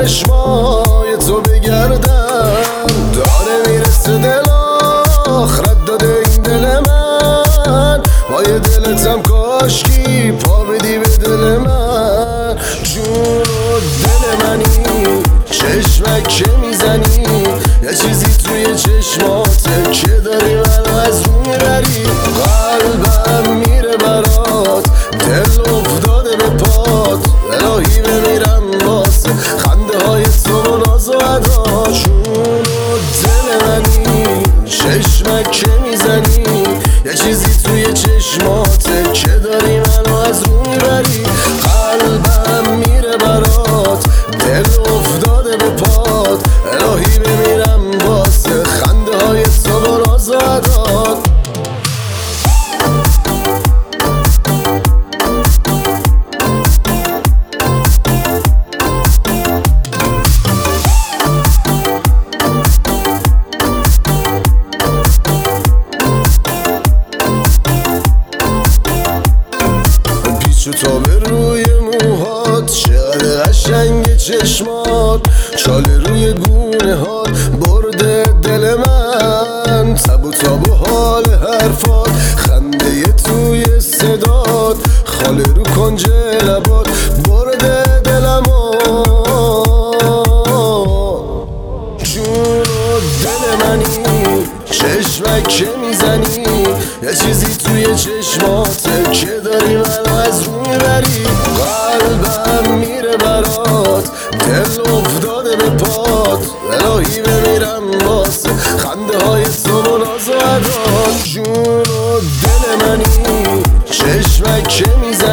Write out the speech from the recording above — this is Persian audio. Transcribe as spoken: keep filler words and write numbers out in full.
چشمای تو بگردم، داره میرسه دل آخرت داده این دل من. با یه دلتم کاشکی پا بدی به دل من. جون و دل منی، چشمک که میزنی، یه چیزی توی چشماته که داری منو از رو میبری. قلبم میره برات، دل افتاده به پات، الهی بمیرم واسه خنده های تو و ناز و ادا. جون و دل منی، چشمک که میزنی، یه چیزی توی چشماته که داری منو از رو میبری. قلبم میره برات، دل افتاده به پات، الهی بمیرم واسه خنده های تو و ناز و ادا. پیچ و تابه روی موهات، چقدر قشنگ چشمات، چاله روی گونه هات برده دل من. تب و تاب و حال حرفات، خنده توی صدات، خاله رو کنج لبات برده دلمو. جون و دل منی، چشمک که میزنی، یه چیزی توی چشماته که داری منو از رو میبری. قلبم میره برات، دل افتاده به پات، الهی بمیرم واسه خنده های تو و ناز و ادا. جون و دل منی، چشمک که میزنی،